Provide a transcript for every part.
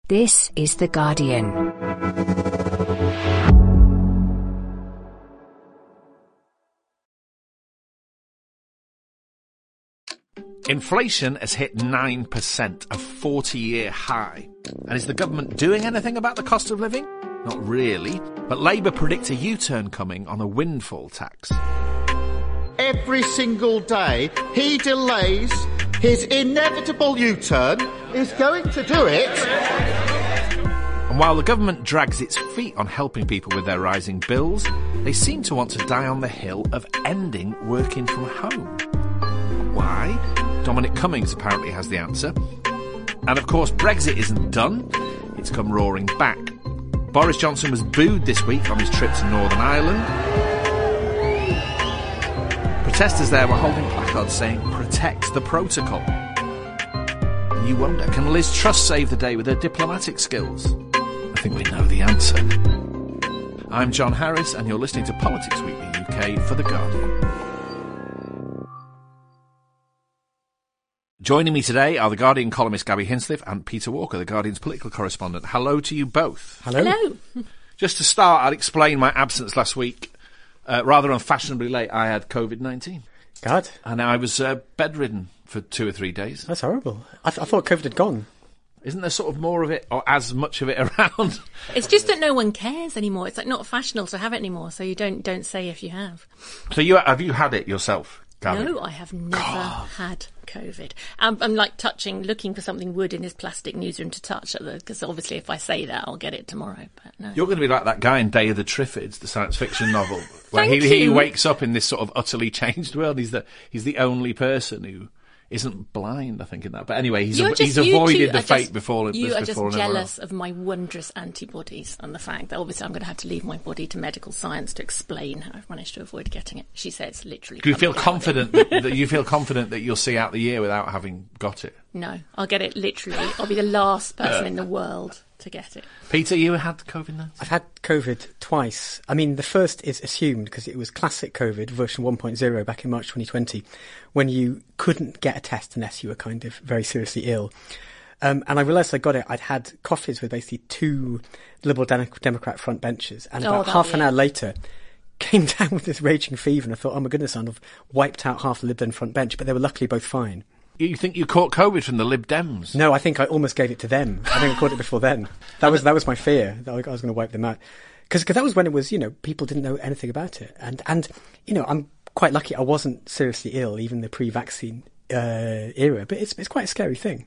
This is The Guardian. Inflation has hit 9%, a 40-year high. And is the government doing anything about the cost of living? Not really. But Labour predict a U-turn coming on a windfall tax. Every single day, he delays his inevitable U-turn. He's going to do it. And while the government drags its feet on helping people with their rising bills, they seem to want to die on the hill of ending working from home. Why? Dominic Cummings apparently has the answer. And of course, Brexit isn't done. It's come roaring back. Boris Johnson was booed this week on his trip to Northern Ireland. Protesters there were holding placards saying, "Protect the protocol." And you wonder, can Liz Truss save the day with her diplomatic skills? I think we know the answer. I'm John Harris, and you're listening to Politics Weekly UK for The Guardian. Joining me today are The Guardian columnist Gabby Hinsliff and Peter Walker, The Guardian's political correspondent. Hello to you both. Hello. Just to start, I'll explain my absence last week. Rather unfashionably late, I had COVID-19. God. And I was bedridden for 2 or 3 days. That's horrible. I thought COVID had gone. Isn't there sort of more of it, or as much of it around? It's just that no one cares anymore. It's like not fashionable to have it anymore, so you don't say if you have. So have you had it yourself, Gabby? No, I have never had COVID. I'm like looking for something wood in this plastic newsroom to touch, because obviously if I say that, I'll get it tomorrow. But no. You're going to be like that guy in Day of the Triffids, the science fiction novel, where Thank he you. wakes up in this sort of utterly changed world. He's the only person who isn't blind, I think, in that. But anyway, he's avoided the fate before. You are just everyone jealous else. of my wondrous antibodies and the fact that obviously I'm going to have to leave my body to medical science to explain how I've managed to avoid getting it. She says literally. Do you feel confident that you feel confident that you'll see out the year without having got it? No, I'll get it literally. I'll be the last person in the world to get it. Peter, you had COVID-19? I've had COVID twice. I mean, the first is assumed because it was classic COVID, version 1.0 back in March 2020, when you couldn't get a test unless you were kind of very seriously ill. And I realised I got it. I'd had coffees with basically 2 Liberal Democrat front benches. And about half an hour later, came down with this raging fever. And I thought, oh my goodness, I've wiped out half the Lib Dem front bench. But they were luckily both fine. You think you caught COVID from the Lib Dems? No, I think I almost gave it to them. I think I caught it before then. That was my fear, that I was going to wipe them out. Because that was when it was, people didn't know anything about it. And I'm quite lucky I wasn't seriously ill, even the pre-vaccine era. But it's quite a scary thing.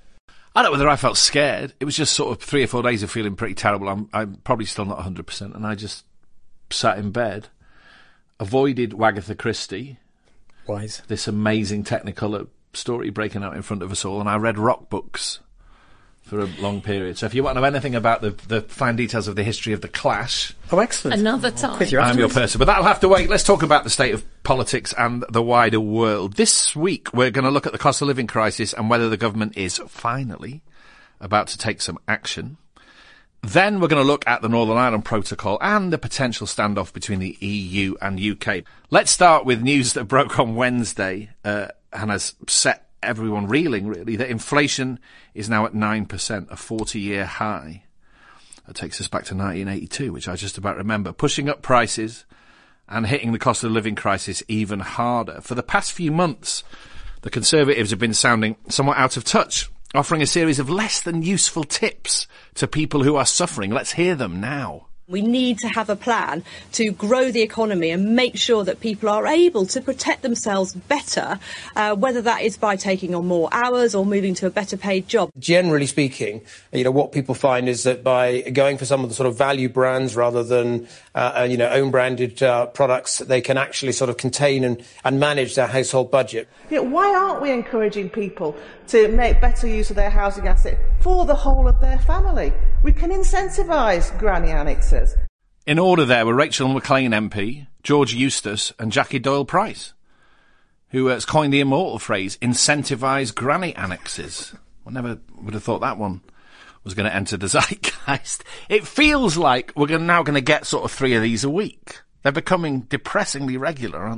I don't know whether I felt scared. It was just sort of 3 or 4 days of feeling pretty terrible. I'm probably still not 100%. And I just sat in bed, avoided Wagatha Christie. Wise. This amazing Technicolor story breaking out in front of us all, and I read rock books for a long period. So if you want to know anything about the fine details of the history of the Clash... Oh, excellent. Another time. I'm your person. But that'll have to wait. Let's talk about the state of politics and the wider world. This week, we're going to look at the cost of living crisis and whether the government is finally about to take some action. Then we're going to look at the Northern Ireland Protocol and the potential standoff between the EU and UK. Let's start with news that broke on Wednesday and has set everyone reeling, really, that inflation is now at 9%, a 40-year high. That takes us back to 1982, which I just about remember, pushing up prices and hitting the cost of living crisis even harder. For the past few months, the Conservatives have been sounding somewhat out of touch, offering a series of less than useful tips to people who are suffering. Let's hear them now. We need to have a plan to grow the economy and make sure that people are able to protect themselves better, whether that is by taking on more hours or moving to a better paid job. Generally speaking, what people find is that by going for some of the sort of value brands rather than, own branded products, they can actually sort of contain and manage their household budget. Why aren't we encouraging people to make better use of their housing asset for the whole of their family? We can incentivise granny annexes. In order there were Rachel McLean MP, George Eustace and Jackie Doyle-Price, who has coined the immortal phrase, incentivise granny annexes. I never would have thought that one was going to enter the zeitgeist. It feels like we're now going to get sort of 3 of these a week. They're becoming depressingly regular, aren't they?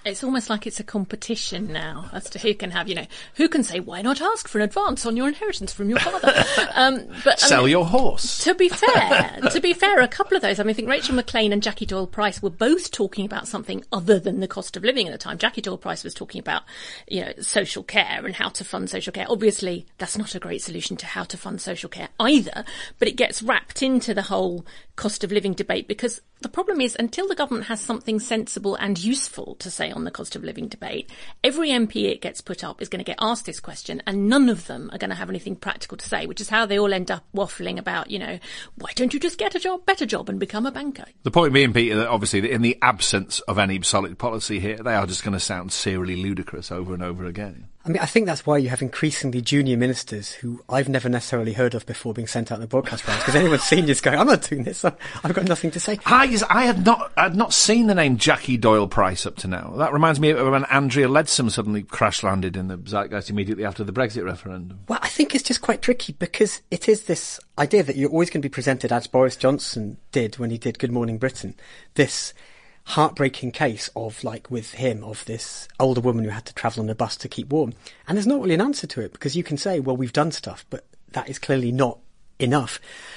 It's almost like it's a competition now as to who can have, who can say, why not ask for an advance on your inheritance from your father? Sell your horse. To be fair, a couple of those, I think Rachel McLean and Jackie Doyle-Price were both talking about something other than the cost of living at the time. Jackie Doyle-Price was talking about, social care and how to fund social care. Obviously, that's not a great solution to how to fund social care either, but it gets wrapped into the whole cost of living debate, because the problem is, until the government has something sensible and useful to say on the cost of living debate, every MP it gets put up is going to get asked this question, and none of them are going to have anything practical to say, which is how they all end up waffling about, why don't you just get a better job and become a banker? The point being, Peter, that obviously in the absence of any solid policy here, they are just going to sound serially ludicrous over and over again. I think that's why you have increasingly junior ministers who I've never necessarily heard of before being sent out in the broadcast rounds, because anyone senior is going, I'm not doing this, I've got nothing to say. I had not seen the name Jackie Doyle-Price up to now. That reminds me of when Andrea Leadsom suddenly crash-landed in the zeitgeist immediately after the Brexit referendum. Well, I think it's just quite tricky, because it is this idea that you're always going to be presented, as Boris Johnson did when he did Good Morning Britain, this heartbreaking case of, with him, of this older woman who had to travel on a bus to keep warm. And there's not really an answer to it, because you can say, well, we've done stuff, but that is clearly not enough.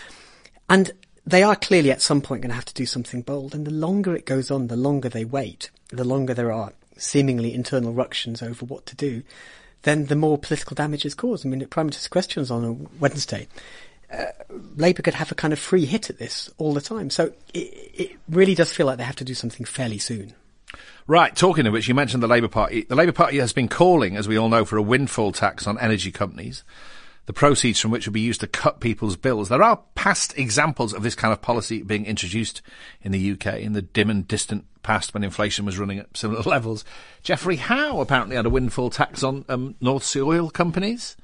And they are clearly at some point going to have to do something bold. And the longer it goes on, the longer they wait, the longer there are seemingly internal ructions over what to do, then the more political damage is caused. The Prime Minister's questions on a Wednesday, Labour could have a kind of free hit at this all the time. So it really does feel like they have to do something fairly soon. Right, talking of which, you mentioned the Labour Party. The Labour Party has been calling, as we all know, for a windfall tax on energy companies, the proceeds from which will be used to cut people's bills. There are past examples of this kind of policy being introduced in the UK in the dim and distant past when inflation was running at similar levels. Geoffrey Howe apparently had a windfall tax on North Sea oil companies.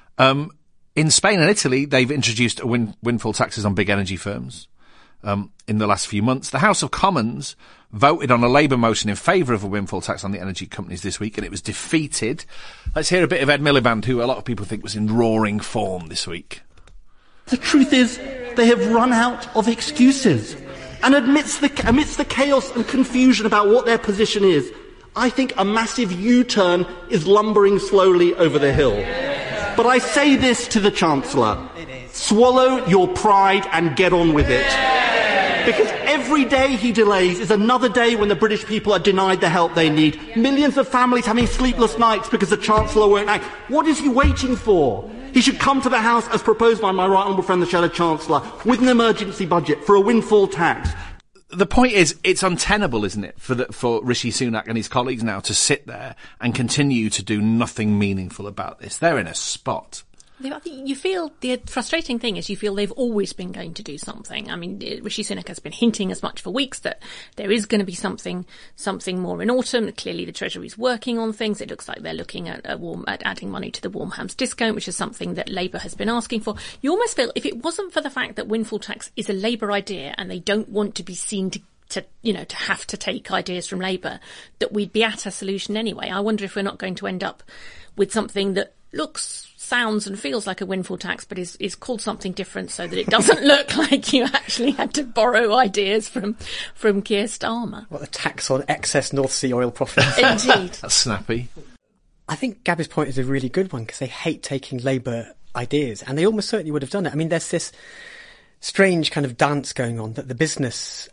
In Spain and Italy, they've introduced windfall taxes on big energy firms in the last few months. The House of Commons voted on a Labour motion in favour of a windfall tax on the energy companies this week, and it was defeated. Let's hear a bit of Ed Miliband, who a lot of people think was in roaring form this week. The truth is, they have run out of excuses. And amidst the chaos and confusion about what their position is, I think a massive U-turn is lumbering slowly over the hill. But I say this to the Chancellor. Swallow your pride and get on with it. Because every day he delays is another day when the British people are denied the help they need. Millions of families having sleepless nights because the Chancellor won't act. What is he waiting for? He should come to the House, as proposed by my right honourable friend, the Shadow Chancellor, with an emergency budget for a windfall tax. The point is, it's untenable, isn't it, for Rishi Sunak and his colleagues now to sit there and continue to do nothing meaningful about this. They're in a spot. I think you feel, the frustrating thing is you feel they've always been going to do something. Rishi Sunak has been hinting as much for weeks that there is going to be something more in autumn. Clearly the Treasury's working on things. It looks like they're looking at adding money to the Warm Hams discount, which is something that Labour has been asking for. You almost feel, if it wasn't for the fact that windfall tax is a Labour idea and they don't want to be seen to have to take ideas from Labour, that we'd be at a solution anyway. I wonder if we're not going to end up with something that sounds and feels like a windfall tax, but is called something different so that it doesn't look like you actually had to borrow ideas from Keir Starmer. What, a tax on excess North Sea oil profits? Indeed. That's snappy. I think Gabby's point is a really good one, because they hate taking Labour ideas, and they almost certainly would have done it. There's this strange kind of dance going on that the business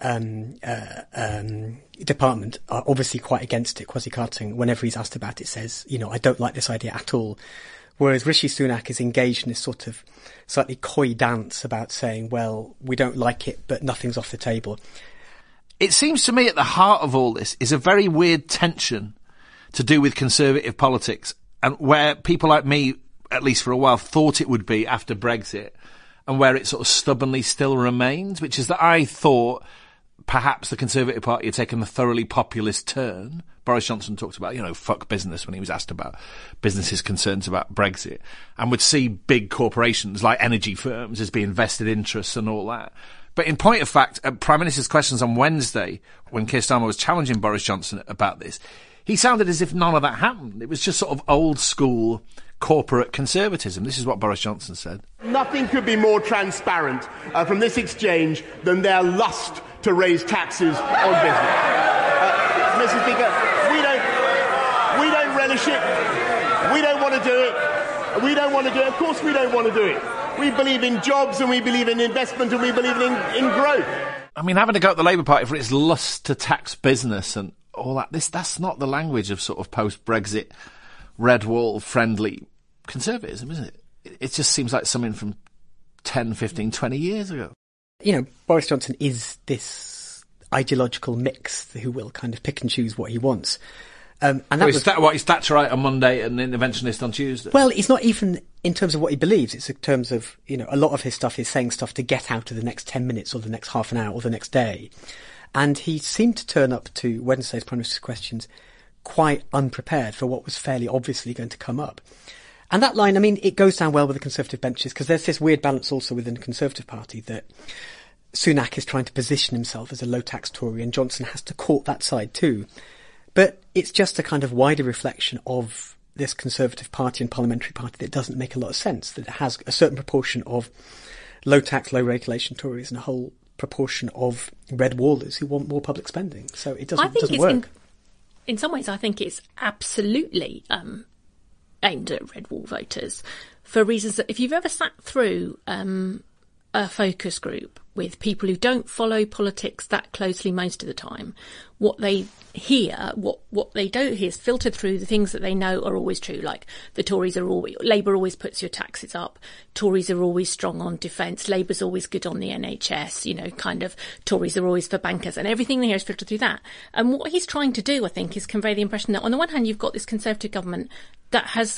department are obviously quite against it. Kwasi Kwarteng, whenever he's asked about it, says, I don't like this idea at all. Whereas Rishi Sunak is engaged in this sort of slightly coy dance about saying, well, we don't like it, but nothing's off the table. It seems to me at the heart of all this is a very weird tension to do with Conservative politics, and where people like me, at least for a while, thought it would be after Brexit, and where it sort of stubbornly still remains, which is that I thought perhaps the Conservative Party had taken a thoroughly populist turn. Boris Johnson talked about, fuck business when he was asked about businesses' concerns about Brexit, and would see big corporations like energy firms as being vested interests and all that. But in point of fact, at Prime Minister's questions on Wednesday, when Keir Starmer was challenging Boris Johnson about this, he sounded as if none of that happened. It was just sort of old school corporate conservatism. This is what Boris Johnson said. Nothing could be more transparent from this exchange than their lust to raise taxes on business. Mr. Speaker, we don't apprenticeship. We don't want to do it. We don't want to do it. Of course we don't want to do it. We believe in jobs and we believe in investment and we believe in growth. I mean, having to go at the Labour Party for its lust to tax business and all that, that's not the language of sort of post-Brexit, red wall friendly conservatism, is it? It just seems like something from 10, 15, 20 years ago. You know, Boris Johnson is this ideological mix who will kind of pick and choose what he wants. And that he's Thatcherite on Monday and interventionist on Tuesday. Well, it's not even in terms of what he believes. It's in terms of, you know, a lot of his stuff is saying stuff to get out of the next 10 minutes or the next half an hour or the next day. And he seemed to turn up to Wednesday's Prime Minister's Questions quite unprepared for what was fairly obviously going to come up. And that line, I mean, it goes down well with the Conservative benches because there's this weird balance also within the Conservative Party that Sunak is trying to position himself as a low-tax Tory and Johnson has to court that side too. But it's just a kind of wider reflection of this Conservative Party and Parliamentary Party that doesn't make a lot of sense, that it has a certain proportion of low-tax, low-regulation Tories and a whole proportion of red wallers who want more public spending. So it doesn't work. In some ways, I think it's absolutely aimed at red wall voters for reasons that if you've ever sat through a focus group with people who don't follow politics that closely most of the time, what they hear, what they don't hear is filtered through the things that they know are always true, like the Tories are always, Labour always puts your taxes up, Tories are always strong on defence, Labour's always good on the NHS, you know, kind of Tories are always for bankers, and everything there is filtered through that. And what he's trying to do, I think, is convey the impression that on the one hand you've got this Conservative government that has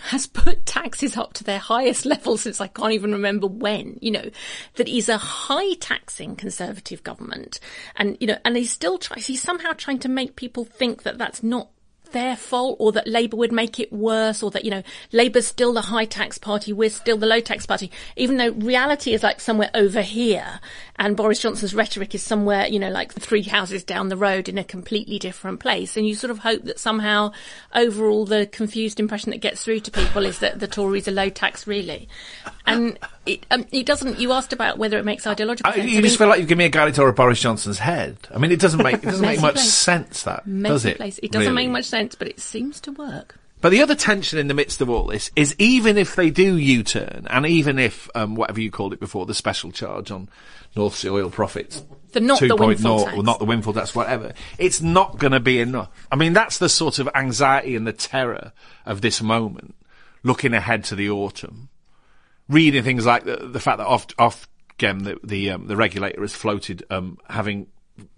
put taxes up to their highest level since I can't even remember when, you know, that is a high taxing Conservative government. And, you know, and he's somehow trying to make people think that that's not their fault or that Labour would make it worse or that, you know, Labour's still the high tax party, we're still the low tax party, even though reality is like somewhere over here and Boris Johnson's rhetoric is somewhere, you know, like 3 houses down the road in a completely different place. And you sort of hope that somehow overall the confused impression that gets through to people is that the Tories are low tax really. And it doesn't, you asked about whether it makes ideological sense. You just feel like you've given me a guided tour of Boris Johnson's head. I mean, it doesn't make much sense, that, does it? It doesn't make much sense, but it seems to work. But the other tension in the midst of all this is even if they do U-turn, and even if, whatever you called it before, the special charge on North Sea oil profits, not the windfall tax. Or not the windfall tax, whatever, it's not going to be enough. I mean, that's the sort of anxiety and the terror of this moment, looking ahead to the autumn. Reading things like the fact that Ofgem, the regulator, has floated having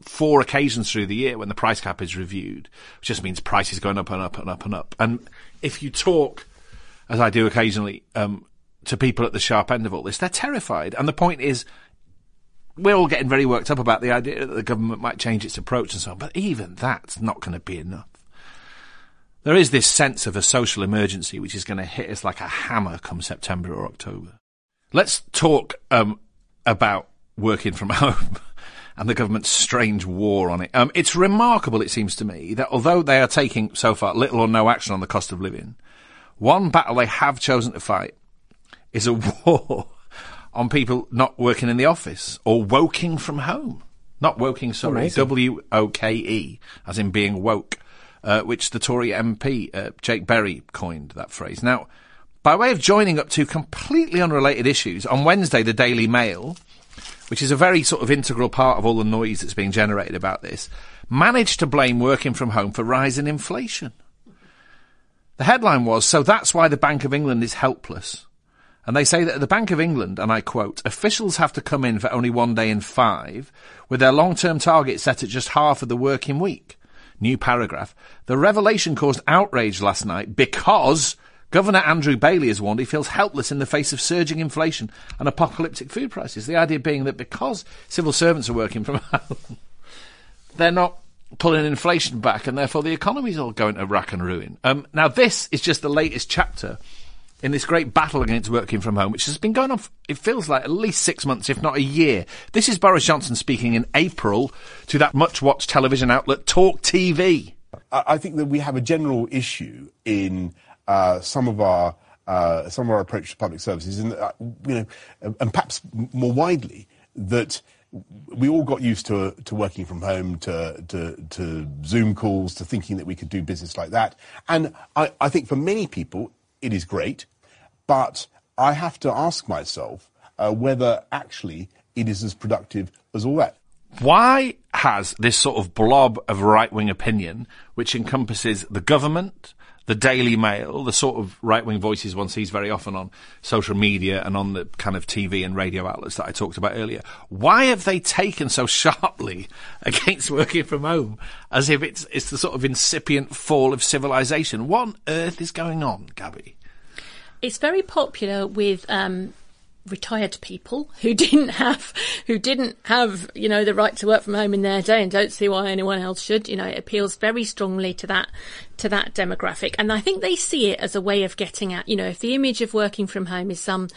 4 occasions through the year when the price cap is reviewed, which just means prices going up and up and up and up. And if you talk, as I do occasionally, to people at the sharp end of all this, they're terrified. And the point is, we're all getting very worked up about the idea that the government might change its approach and so on, but even that's not going to be enough. There is this sense of a social emergency which is going to hit us like a hammer come September or October. Let's talk about working from home and the government's strange war on it. It's remarkable, it seems to me, that although they are taking so far little or no action on the cost of living, one battle they have chosen to fight is a war on people not working in the office or woking from home. Not woking, sorry, Amazing. W-O-K-E, as in being woke. Which the Tory MP, Jake Berry, coined that phrase. Now, by way of joining up 2 completely unrelated issues, on Wednesday, the Daily Mail, which is a very sort of integral part of all the noise that's being generated about this, managed to blame working from home for rising inflation. The headline was, "So that's why the Bank of England is helpless." And they say that at the Bank of England, and I quote, "officials have to come in for only 1 day in 5, with their long-term target set at just half of the working week." New paragraph. "The revelation caused outrage last night because Governor Andrew Bailey has warned he feels helpless in the face of surging inflation and apocalyptic food prices." The idea being that because civil servants are working from home, they're not pulling inflation back and therefore the economy's all going to rack and ruin. Now this is just the latest chapter in this great battle against working from home, which has been going on, it feels like, at least 6 months, if not a year. This is Boris Johnson speaking in April to that much-watched television outlet, Talk TV. I think that we have a general issue in some of our approach to public services, and and perhaps more widely, that we all got used to working from home, to Zoom calls, to thinking that we could do business like that. And I think for many people it is great, but I have to ask myself whether actually it is as productive as all that. Why has this sort of blob of right-wing opinion, which encompasses the government, the Daily Mail, the sort of right-wing voices one sees very often on social media and on the kind of TV and radio outlets that I talked about earlier, why have they taken so sharply against working from home as if it's the sort of incipient fall of civilization? What on earth is going on, Gabby? It's very popular with retired people who didn't have the right to work from home in their day and don't see why anyone else should. It appeals very strongly to that demographic, and I think they see it as a way of getting at, if the image of working from home is some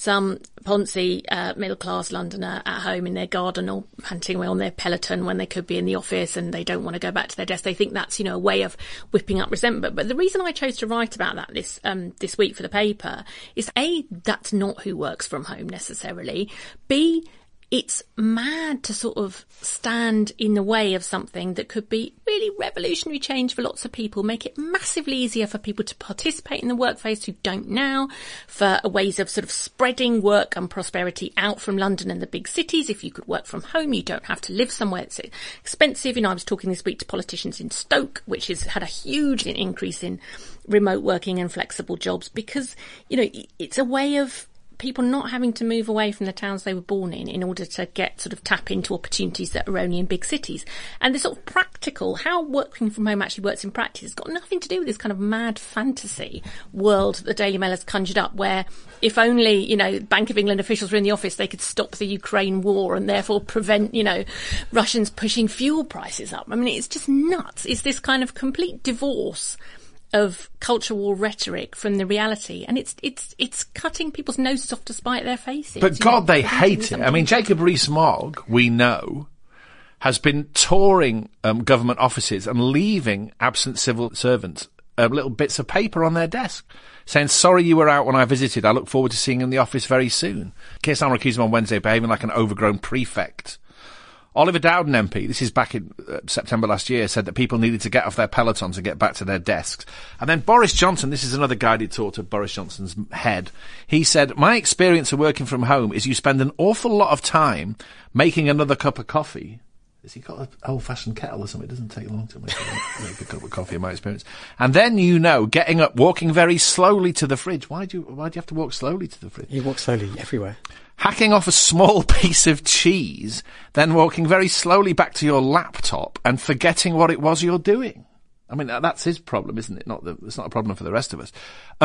Ponzi middle class Londoner at home in their garden or panting away on their Peloton when they could be in the office and they don't want to go back to their desk. They think that's a way of whipping up resentment. But the reason I chose to write about that this week for the paper is A, that's not who works from home necessarily. B, it's mad to sort of stand in the way of something that could be really revolutionary change for lots of people, make it massively easier for people to participate in the workplace who don't now, for ways of sort of spreading work and prosperity out from London and the big cities. If you could work from home, you don't have to live somewhere that's expensive. I was talking this week to politicians in Stoke, which has had a huge increase in remote working and flexible jobs because, it's a way of people not having to move away from the towns they were born in order to get sort of tap into opportunities that are only in big cities. And the sort of practical, how working from home actually works in practice, has got nothing to do with this kind of mad fantasy world that the Daily Mail has conjured up, where if only, Bank of England officials were in the office, they could stop the Ukraine war and therefore prevent, Russians pushing fuel prices up. I mean, it's just nuts. It's this kind of complete divorce of culture war rhetoric from the reality, and it's cutting people's noses off to spite their faces. But God, they hate it. I mean, Jacob Rees-Mogg, we know, has been touring government offices and leaving absent civil servants little bits of paper on their desk saying, "Sorry you were out when I visited. I look forward to seeing you in the office very soon." Keir Starmer accused him on Wednesday of behaving like an overgrown prefect. Oliver Dowden MP, this is back in September last year, said that people needed to get off their pelotons and get back to their desks. And then Boris Johnson, this is another guided tour to Boris Johnson's head. He said, "My experience of working from home is you spend an awful lot of time making another cup of coffee." Has he got an old-fashioned kettle or something? It doesn't take long to make a cup of coffee, in my experience. And then, getting up, walking very slowly to the fridge. Why do you have to walk slowly to the fridge? You walk slowly everywhere. Hacking off a small piece of cheese, then walking very slowly back to your laptop and forgetting what it was you're doing. I mean, that's his problem, isn't it? It's not a problem for the rest of us.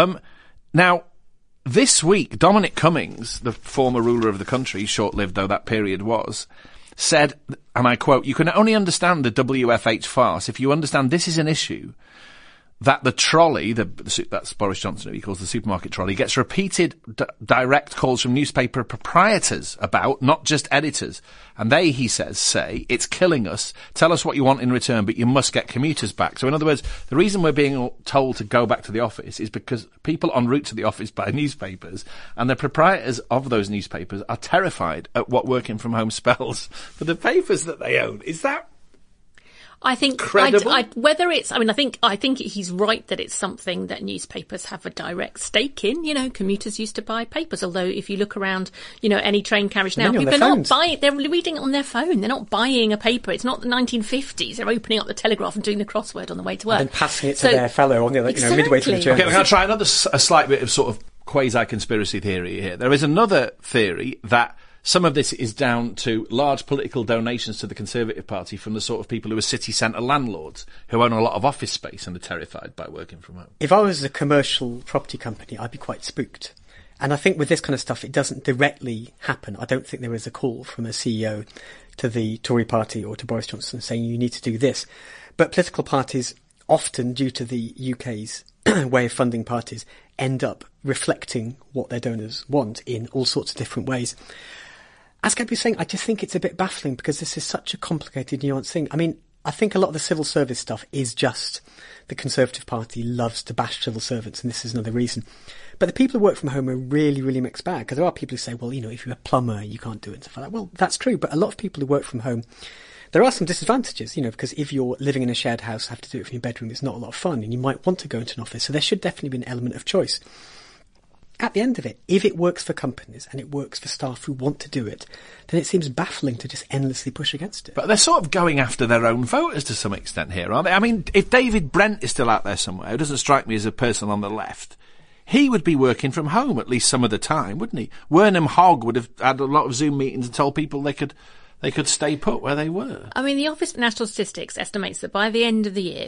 Now, this week, Dominic Cummings, the former ruler of the country, short-lived though that period was, said, and I quote, "You can only understand the WFH farce if you understand this is an issue that the trolley," that's Boris Johnson, who he calls the supermarket trolley, "gets repeated direct calls from newspaper proprietors about, not just editors. And they," he says, "say, it's killing us. Tell us what you want in return, but you must get commuters back." So in other words, the reason we're being told to go back to the office is because people en route to the office buy newspapers, and the proprietors of those newspapers are terrified at what working from home spells for the papers that they own. Is that I think credible? I think he's right that it's something that newspapers have a direct stake in. Commuters used to buy papers, although if you look around, any train carriage now, people are not buying, they're reading it on their phone. They're not buying a paper. It's not the 1950s. They're opening up the Telegraph and doing the crossword on the way to work. And passing it to their fellow on the other, midway through the journey. Okay, we're going to try a slight bit of sort of quasi-conspiracy theory here. There is another theory that some of this is down to large political donations to the Conservative Party from the sort of people who are city centre landlords who own a lot of office space and are terrified by working from home. If I was a commercial property company, I'd be quite spooked. And I think with this kind of stuff, it doesn't directly happen. I don't think there is a call from a CEO to the Tory party or to Boris Johnson saying you need to do this. But political parties, often due to the UK's way of funding parties, end up reflecting what their donors want in all sorts of different ways. As Gabby was saying, I just think it's a bit baffling because this is such a complicated, nuanced thing. I mean, I think a lot of the civil service stuff is just the Conservative Party loves to bash civil servants, and this is another reason. But the people who work from home are really, really mixed bag, because there are people who say, well, if you're a plumber, you can't do it and stuff like that. Well, that's true, but a lot of people who work from home, there are some disadvantages, because if you're living in a shared house, have to do it from your bedroom, it's not a lot of fun, and you might want to go into an office. So there should definitely be an element of choice. At the end of it, if it works for companies and it works for staff who want to do it, then it seems baffling to just endlessly push against it. But they're sort of going after their own voters to some extent here, aren't they? I mean, if David Brent is still out there somewhere, who doesn't strike me as a person on the left, he would be working from home at least some of the time, wouldn't he? Wernham Hogg would have had a lot of Zoom meetings and told people they could stay put where they were. I mean, the Office for National Statistics estimates that by the end of the year,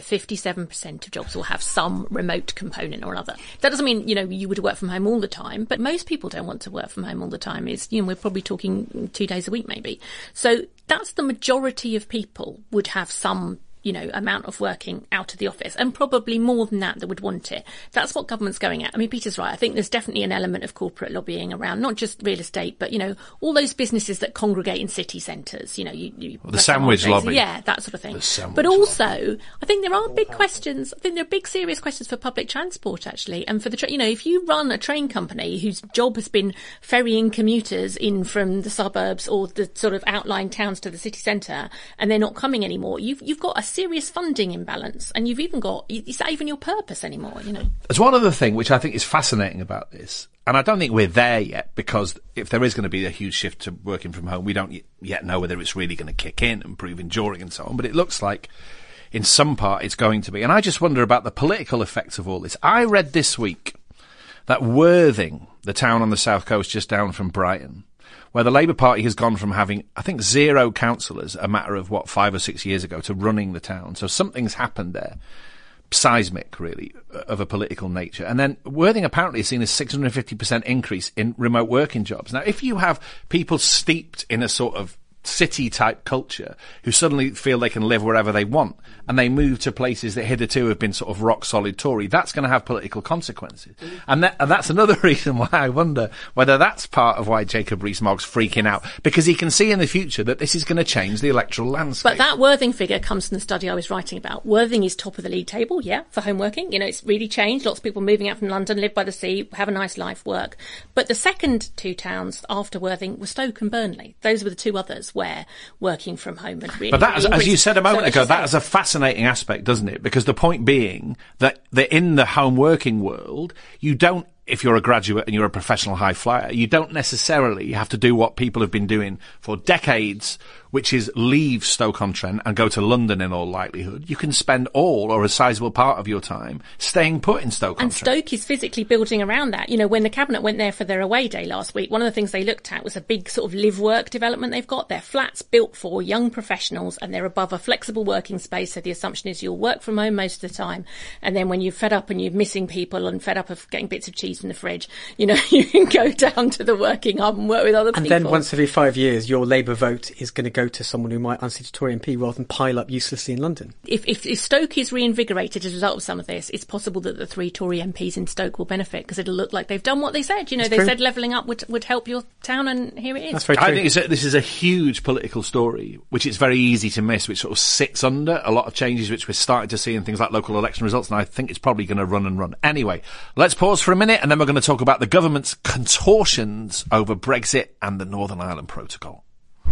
57% of jobs will have some remote component or other. That doesn't mean, you would work from home all the time, but most people don't want to work from home all the time. We're probably talking 2 days a week maybe. So that's the majority of people would have some amount of working out of the office, and probably more than that would want it. That's what government's going at. I mean, Peter's right. I think there's definitely an element of corporate lobbying around, not just real estate, but, all those businesses that congregate in city centres, the sandwich lobby. Yeah, that sort of thing. But also, I think there are big questions. I think there are big serious questions for public transport, actually. And for the, if you run a train company whose job has been ferrying commuters in from the suburbs or the sort of outlying towns to the city centre, and they're not coming anymore, you've got a serious funding imbalance, and you've even got, is that even your purpose anymore, There's one other thing which I think is fascinating about this, and I don't think we're there yet, because if there is going to be a huge shift to working from home, we don't yet know whether it's really going to kick in and prove enduring and so on, but it looks like in some part it's going to be. And I just wonder about the political effects of all this. I read this week that Worthing, the town on the south coast just down from Brighton, where the Labour Party has gone from having, I think, 0 councillors a matter of, 5 or 6 years ago, to running the town. So something's happened there, seismic, really, of a political nature. And then Worthing apparently has seen a 650% increase in remote working jobs. Now, if you have people steeped in a sort of city-type culture who suddenly feel they can live wherever they want, and they move to places that hitherto have been sort of rock-solid Tory, that's going to have political consequences. And that's another reason why I wonder whether that's part of why Jacob Rees-Mogg's freaking out, because he can see in the future that this is going to change the electoral landscape. But that Worthing figure comes from the study I was writing about. Worthing is top of the league table, for home working. It's really changed. Lots of people moving out from London, live by the sea, have a nice life, work. But the second 2 towns after Worthing were Stoke and Burnley. Those were the 2 others where working from home had really... But that, as you said a moment ago, that is a fascinating aspect, doesn't it? Because the point being that in the home working world, you don't, if you're a graduate and you're a professional high flyer, you don't necessarily have to do what people have been doing for decades, which is leave Stoke-on-Trent and go to London in all likelihood. You can spend all or a sizable part of your time staying put in Stoke-on-Trent. And Stoke is physically building around that. When the Cabinet went there for their away day last week, one of the things they looked at was a big sort of live-work development they've got. They're flats built for young professionals, and they're above a flexible working space, so the assumption is you'll work from home most of the time. And then when you're fed up and you're missing people and fed up of getting bits of cheese from the fridge, you can go down to the working hub and work with other people. And then once every 5 years, your Labour vote is going to go to someone who might unseat a Tory MP rather than pile up uselessly in London. If Stoke is reinvigorated as a result of some of this, it's possible that the 3 Tory MPs in Stoke will benefit, because it'll look like they've done what they said. They said levelling up would help your town, and here it is. That's very true. I think this is a huge political story, which it's very easy to miss, which sort of sits under a lot of changes which we're starting to see in things like local election results, and I think it's probably going to run and run. Anyway, let's pause for a minute, and then we're going to talk about the government's contortions over Brexit and the Northern Ireland Protocol.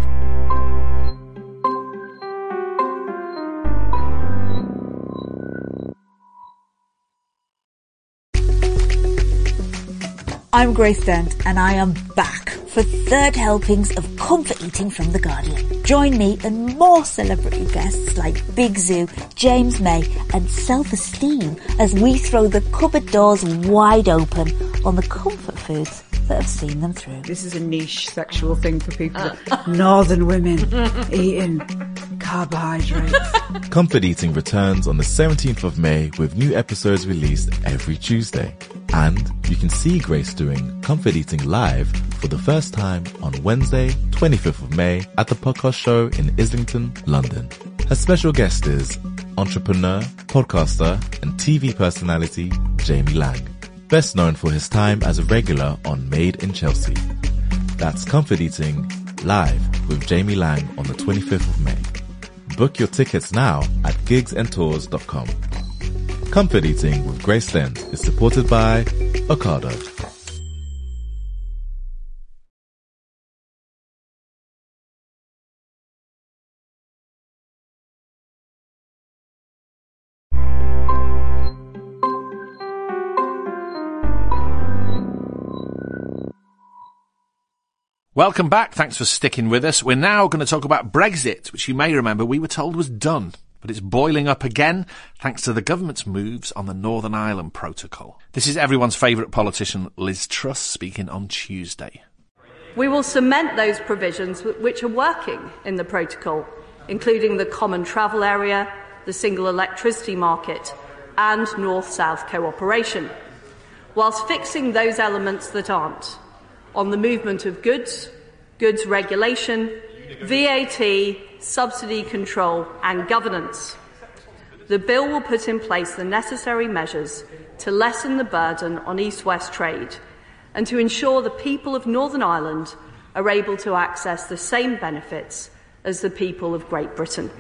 I'm Grace Dent, and I am back for 3rd helpings of comfort eating from The Guardian. Join me and more celebrity guests like Big Zoo, James May and Self-Esteem as we throw the cupboard doors wide open on the comfort foods that have seen them through. This is a niche sexual thing for people, northern women eating carbohydrates. Comfort Eating returns on the 17th of May with new episodes released every Tuesday. And you can see Grace doing Comfort Eating live for the first time on Wednesday, 25th of May at the Podcast Show in Islington, London. Her special guest is entrepreneur, podcaster and TV personality Jamie Lang, best known for his time as a regular on Made in Chelsea. That's Comfort Eating live with Jamie Lang on the 25th of May. book your tickets now at gigsandtours.com. Comfort Eating with Grace Dent is supported by Ocado. Welcome back. Thanks for sticking with us. We're now going to talk about Brexit, which you may remember we were told was done. But it's boiling up again thanks to the government's moves on the Northern Ireland Protocol. This is everyone's favourite politician, Liz Truss, speaking on Tuesday. We will cement those provisions which are working in the protocol, including the common travel area, the single electricity market and North-South cooperation, whilst fixing those elements that aren't, on the movement of goods, goods regulation, VAT, subsidy control and governance. The bill will put in place the necessary measures to lessen the burden on East-West trade and to ensure the people of Northern Ireland are able to access the same benefits as the people of Great Britain.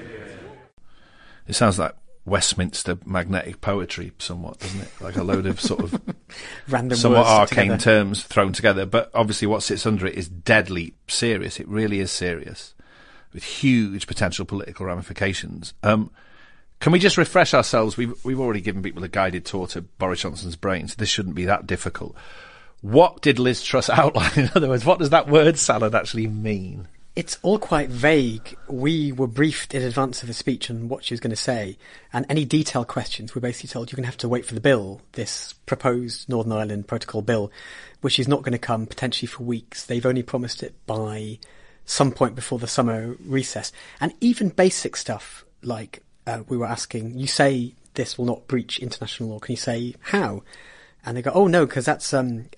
It sounds like Westminster magnetic poetry somewhat, doesn't it? Like a load of sort of random somewhat words arcane terms thrown together. But obviously what sits under it is deadly serious. It really is serious, with huge potential political ramifications. Can we just refresh ourselves? We've already given people a guided tour to Boris Johnson's brains. This shouldn't be that difficult. What did Liz Truss outline? In other words, what does that word salad actually mean? It's all quite vague. We were briefed in advance of the speech on what she was going to say, and any detailed questions, we're basically told you're going to have to wait for the bill, this proposed Northern Ireland Protocol bill, which is not going to come potentially for weeks. They've only promised it by some point before the summer recess. And even basic stuff, like we were asking, you say this will not breach international law. Can you say how? And they go, oh no, because that's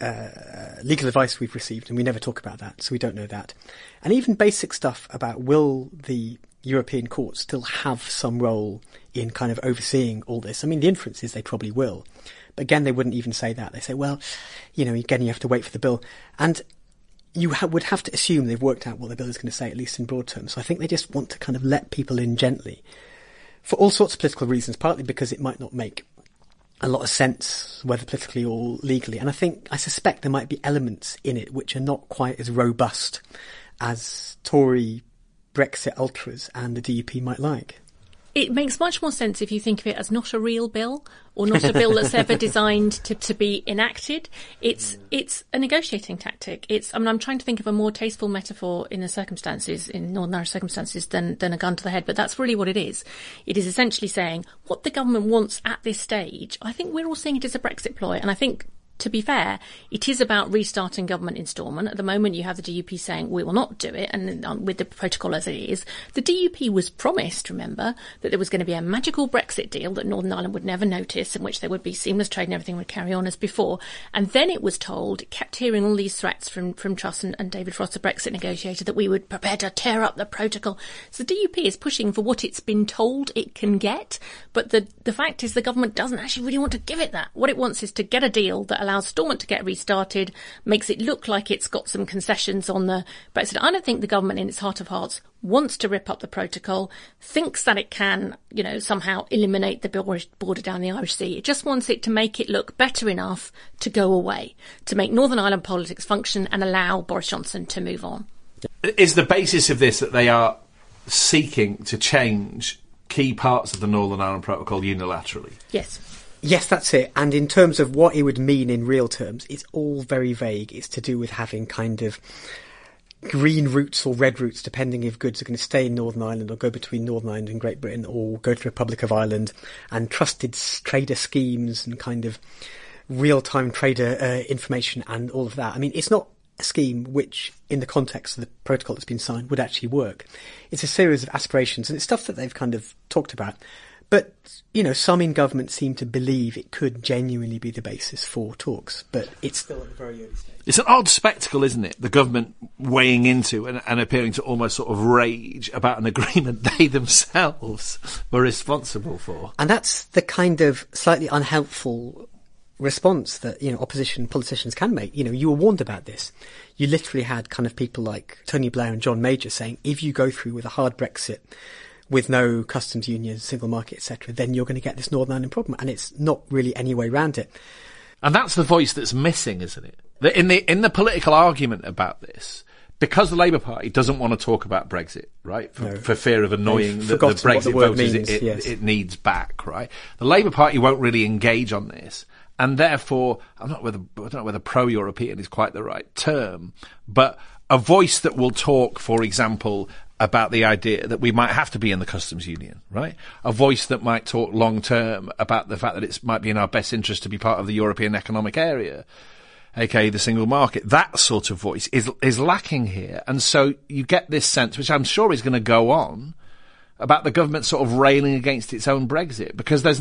legal advice we've received, and we never talk about that, so we don't know that. And even basic stuff about will the European court still have some role in kind of overseeing all this? I mean, the inference is they probably will. But again, they wouldn't even say that. They say, well, again, you have to wait for the bill. And you would have to assume they've worked out what the bill is going to say, at least in broad terms. So I think they just want to kind of let people in gently for all sorts of political reasons, partly because it might not make a lot of sense, whether politically or legally. And I suspect there might be elements in it which are not quite as robust as Tory Brexit ultras and the DUP might like. It makes much more sense if you think of it as not a real bill, or not a bill that's ever designed to be enacted. It's a negotiating tactic. I'm trying to think of a more tasteful metaphor in Northern Irish circumstances than a gun to the head, but that's really what it is. It is essentially saying what the government wants at this stage. I think we're all seeing it as a Brexit ploy, and I think, to be fair, it is about restarting government instalment. At the moment, you have the DUP saying we will not do it, and with the protocol as it is, the DUP was promised, remember, that there was going to be a magical Brexit deal that Northern Ireland would never notice, in which there would be seamless trade and everything would carry on as before. And then it was told, kept hearing all these threats from Truss and David Frost, the Brexit negotiator, that we would prepare to tear up the protocol. So the DUP is pushing for what it's been told it can get, but the fact is the government doesn't actually really want to give it that. What it wants is to get a deal that allows Stormont to get restarted, makes it look like it's got some concessions on the Brexit. I don't think the government in its heart of hearts wants to rip up the protocol, thinks that it can, somehow eliminate the border down the Irish Sea. It just wants it to make it look better enough to go away, to make Northern Ireland politics function and allow Boris Johnson to move on. Is the basis of this that they are seeking to change key parts of the Northern Ireland Protocol unilaterally? Yes. Yes, that's it. And in terms of what it would mean in real terms, it's all very vague. It's to do with having kind of green routes or red routes, depending if goods are going to stay in Northern Ireland or go between Northern Ireland and Great Britain or go to the Republic of Ireland, and trusted trader schemes and kind of real-time trader information and all of that. I mean, it's not a scheme which, in the context of the protocol that's been signed, would actually work. It's a series of aspirations, and it's stuff that they've kind of talked about. But, some in government seem to believe it could genuinely be the basis for talks, but it's still at the very early stage. It's an odd spectacle, isn't it? The government weighing into and appearing to almost sort of rage about an agreement they themselves were responsible for. And that's the kind of slightly unhelpful response that, opposition politicians can make. You were warned about this. You literally had kind of people like Tony Blair and John Major saying, if you go through with a hard Brexit, with no customs union, single market, etc., then you're going to get this Northern Ireland problem, and it's not really any way around it. And that's the voice that's missing, isn't it? In the political argument about this, because the Labour Party doesn't want to talk about Brexit, right? For fear of annoying the Brexit voters it needs back, right? The Labour Party won't really engage on this. And therefore, I don't know whether pro-European is quite the right term, but a voice that will talk, for example, about the idea that we might have to be in the customs union, right? A voice that might talk long term about the fact that it might be in our best interest to be part of the European Economic Area, aka the single market. That sort of voice is lacking here. And so you get this sense, which I'm sure is going to go on, about the government sort of railing against its own Brexit, because there's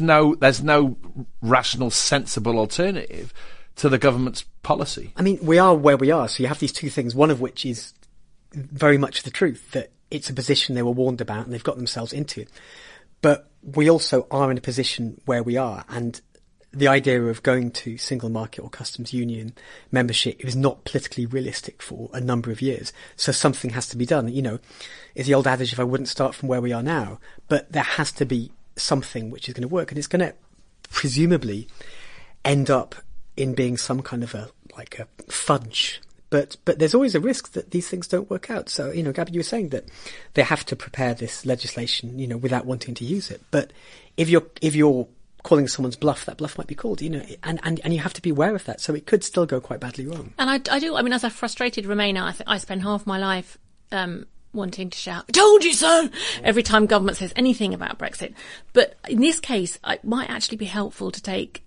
no rational, sensible alternative to the government's policy. I mean, we are where we are, so you have these two things, one of which is very much the truth, that it's a position they were warned about and they've got themselves into. But we also are in a position where we are, and the idea of going to single market or customs union membership is not politically realistic for a number of years. So something has to be done. You know, it's the old adage, if I wouldn't start from where we are now, but there has to be something which is going to work, and it's going to presumably end up in being some kind of a fudge. But there's always a risk that these things don't work out. So, you know, Gabby, you were saying that they have to prepare this legislation, you know, without wanting to use it. But if you're calling someone's bluff, that bluff might be called, you know, and you have to be aware of that. So it could still go quite badly wrong. And I do, I mean, as a frustrated Remainer, I spend half my life wanting to shout, "I told you so!" every time government says anything about Brexit. But in this case, it might actually be helpful to take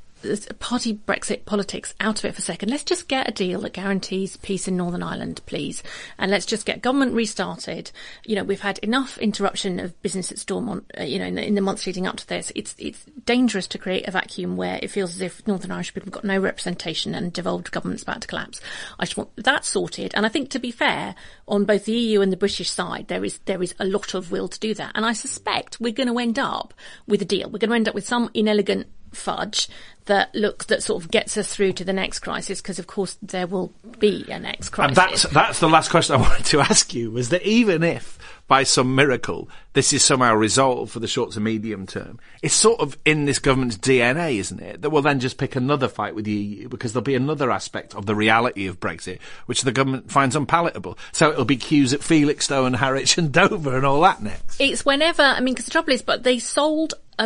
party Brexit politics out of it for a second. Let's just get a deal that guarantees peace in Northern Ireland, please. And let's just get government restarted. You know, we've had enough interruption of business at Stormont, in the months leading up to this. It's dangerous to create a vacuum where it feels as if Northern Irish people have got no representation and devolved government's about to collapse. I just want that sorted. And I think, to be fair, on both the EU and the British side, there is a lot of will to do that. And I suspect we're going to end up with a deal. We're going to end up with some inelegant fudge that sort of gets us through to the next crisis, because of course there will be a next crisis. And that's the last question I wanted to ask you, was that even if by some miracle this is somehow resolved for the short to medium term, it's sort of in this government's DNA, isn't it, that we'll then just pick another fight with the EU, because there'll be another aspect of the reality of Brexit which the government finds unpalatable. So it'll be queues at Felixstowe and Harwich and Dover and all that next. It's whenever, I mean, because the trouble is, but they sold a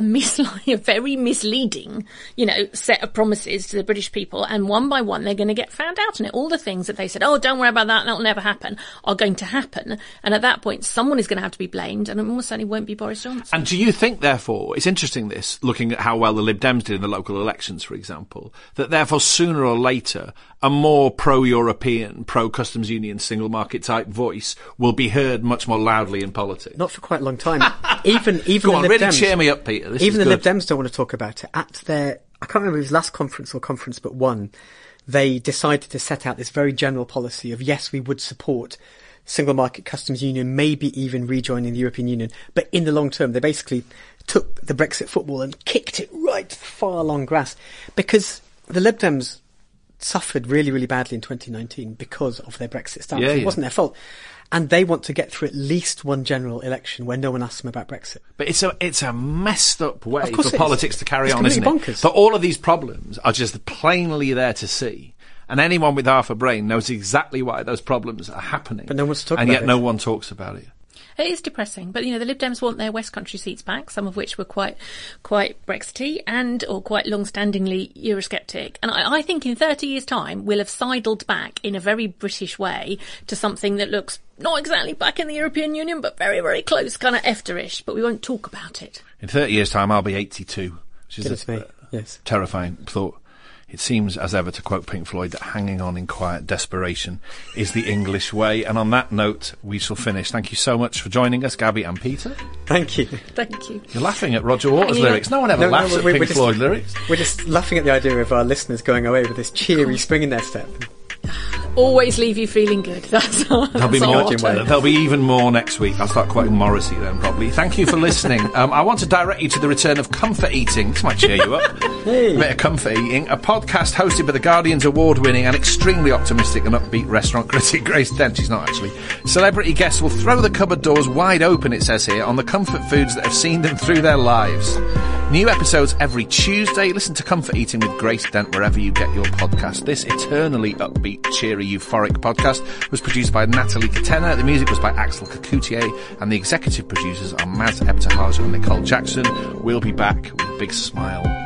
very misleading, set of promises to the British people, and one by one they're going to get found out on it. All the things that they said, "Oh, don't worry about that, that'll never happen," are going to happen. And at that point, someone is going to have to be blamed, and it almost certainly won't be Boris Johnson. And do you think, therefore, it's interesting this, looking at how well the Lib Dems did in the local elections, for example, that therefore sooner or later a more pro-European, pro-customs union, single market type voice will be heard much more loudly in politics? Not for quite a long time. Even Go on, the Lib really Dems, cheer me up, Peter. This even is the good. Lib Dems don't want to talk about it. At their, I can't remember if it was last conference or conference but one, they decided to set out this very general policy of, yes, we would support single market customs union, maybe even rejoining the European Union, but in the long term they basically took the Brexit football and kicked it right to the far long grass, because the Lib Dems suffered really, really badly in 2019 because of their Brexit stance. It wasn't their fault. And they want to get through at least one general election where no one asks them about Brexit. But it's a messed up way Of course for politics to carry on, isn't bonkers. it? But all of these problems are just plainly there to see. And anyone with half a brain knows exactly why those problems are happening. But no one's talking about it. And yet no one talks about it. It is depressing, but the Lib Dems want their West Country seats back, some of which were quite Brexity or quite long-standingly Eurosceptic. And I think in 30 years' time we'll have sidled back in a very British way to something that looks not exactly back in the European Union, but very, very close, kind of EFTA-ish. But we won't talk about it. In 30 years' time, I'll be 82, which is yes. Terrifying thought. It seems, as ever, to quote Pink Floyd, that hanging on in quiet desperation is the English way. And on that note, we shall finish. Thank you so much for joining us, Gabby and Peter. Thank you. Thank you. You're laughing at Roger Waters' lyrics. No one ever laughs at Pink Floyd lyrics. We're just laughing at the idea of our listeners going away with this cheery spring in their step. always leave you feeling good. That's all. There'll be even more next week. I'll start quoting Morrissey then, probably. Thank you for listening. I want to direct you to the return of Comfort Eating. This might cheer you up. A bit of comfort eating. A podcast hosted by The Guardian's award-winning and extremely optimistic and upbeat restaurant critic Grace Dent. She's not actually. Celebrity guests will throw the cupboard doors wide open, it says here, on the comfort foods that have seen them through their lives. New episodes every Tuesday. Listen to Comfort Eating with Grace Dent wherever you get your podcast. This eternally upbeat, cheery, euphoric podcast was produced by Natalie Katena. The music was by Axel Kacoutier, and the executive producers are Maz Ebtehaj and Nicole Jackson. We'll be back with a big smile